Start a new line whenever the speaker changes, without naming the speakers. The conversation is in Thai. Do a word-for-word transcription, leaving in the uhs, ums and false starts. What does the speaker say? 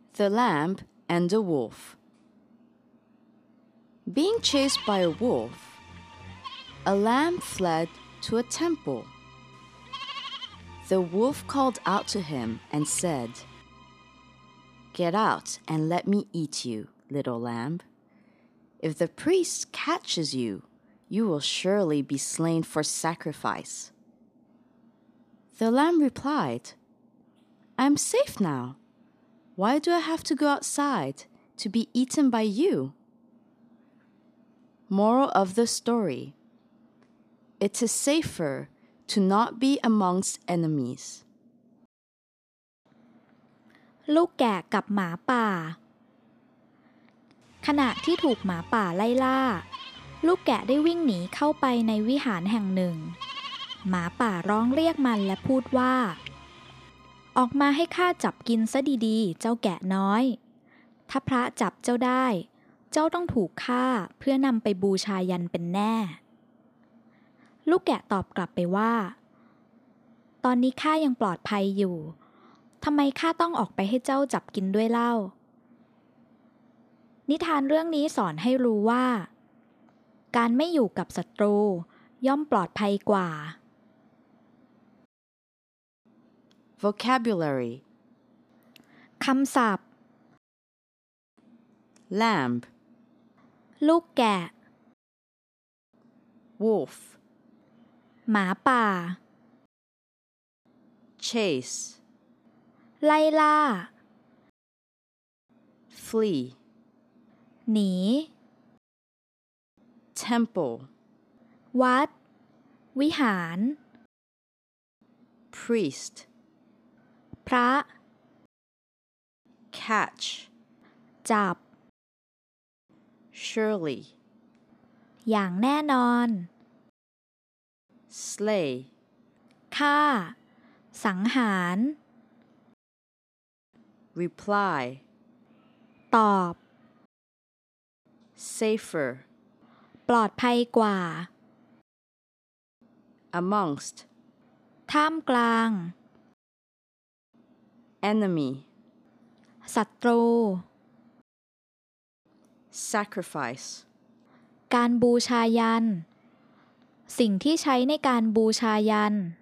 The Lamb and the Wolf. Being chased by a wolf, a lamb fled to a temple. The wolf called out to him and said, "Get out and let me eat you, little lamb. If the priest catches you, you will surely be slain for sacrifice." The lamb replied, "I'm safe now. Why do I have to go outside to be eaten by you?" Moral of the story: it is safer to not be amongst enemies.
ลูกแกะกับหมาป่าขณะที่ถูกหมาป่าไล่ล่าลูกแกะได้วิ่งหนีเข้าไปในวิหารแห่งหนึ่งหมาป่าร้องเรียกมันและพูดว่าออกมาให้ข้าจับกินซะดีๆเจ้าแกะน้อยถ้าพระจับเจ้าได้เจ้าต้องถูกฆ่าเพื่อนำไปบูชายันเป็นแน่ลูกแกะตอบกลับไปว่าตอนนี้ข้ายังปลอดภัยอยู่ทำไมข้าต้องออกไปให้เจ้าจับกินด้วยเล่านิทานเรื่องนี้สอนให้รู้ว่าการไม่อยู่กับศัตรูย่อมปลอดภัยกว่า
Vocabulary
คำศัพท์
Lamb
ลูกแกะ
Wolf
หมาป่า
Chase
ไล่ล่า
Flee
หนี
Temple
วัดวิหาร
Priest
พระ
Catch
จับ
Surely
อย่างแน่นอน
Slay
ฆ่าสังหาร
Reply
ตอบ
Safer
ปลอดภัยกว่า
Amongst
ท่ามกลาง
Enemy
ศัตรู
Sacrifice
การบูชายันสิ่งที่ใช้ในการบูชายัน